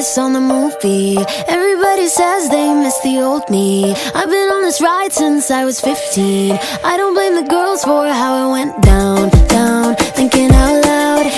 this on the movie. Everybody says they miss the old me. I've been on this ride since I was 15. I don't blame the girls for how it went down, down. Thinking out loud,